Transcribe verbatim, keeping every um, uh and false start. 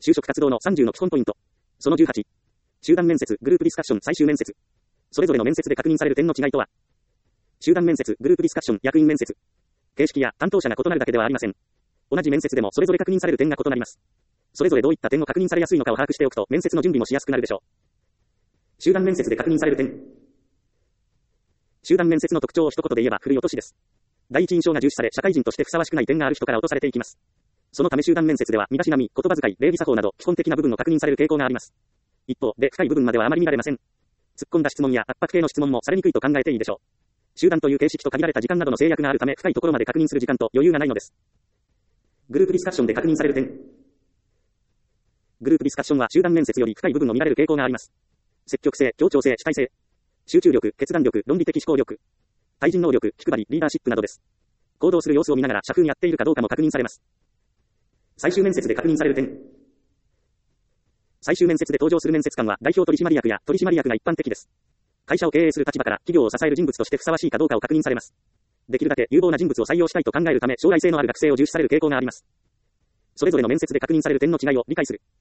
就職活動のさんじゅうの基本ポイント。そのじゅうはち。集団面接、グループディスカッション、最終面接。それぞれの面接で確認される点の違いとは。集団面接、グループディスカッション、役員面接。形式や担当者が異なるだけではありません。同じ面接でもそれぞれ確認される点が異なります。それぞれどういった点を確認されやすいのかを把握しておくと面接の準備もしやすくなるでしょう。集団面接で確認される点。集団面接の特徴を一言で言えば振り落としです。第一印象が重視され社会人としてふさわしくない点がある人から落とされていきます。そのため集団面接では身だしなみ、言葉遣い、礼儀作法など基本的な部分を確認される傾向があります。一方で深い部分まではあまり見られません。突っ込んだ質問や圧迫系の質問もされにくいと考えていいでしょう。集団という形式と限られた時間などの制約があるため深いところまで確認する時間と余裕がないのです。グループディスカッションで確認される点。グループディスカッションは集団面接より深い部分を見られる傾向があります。積極性、協調性、主体性、集中力、決断力、論理的思考力、対人能力、気配り、リーダーシップなどです。行動する様子を見ながら社風に合っているかどうかも確認されます。最終面接で確認される点。最終面接で登場する面接官は代表取締役や取締役が一般的です。会社を経営する立場から企業を支える人物としてふさわしいかどうかを確認されます。できるだけ有望な人物を採用したいと考えるため将来性のある学生を重視される傾向があります。それぞれの面接で確認される点の違いを理解する。